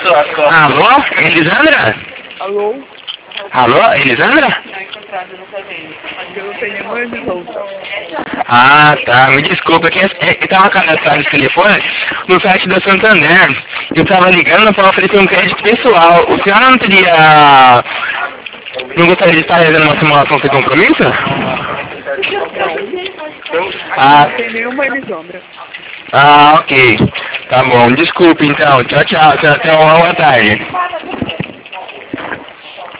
Alô, Elisandra? Alô? Alô, Elisandra? Eu não tenho nenhuma resolução. Ah, tá. Me desculpa, eu tava cadastrado esse telefone no site da Santander. Eu tava ligando para oferecer um crédito pessoal. O senhor não teria... Não gostaria de estar realizando uma simulação sem compromisso? Ah, Não tem nenhuma Elisandra. ah, ok. Tá bom. Desculpe, então. Tchau, tchau. Até uma boa tarde.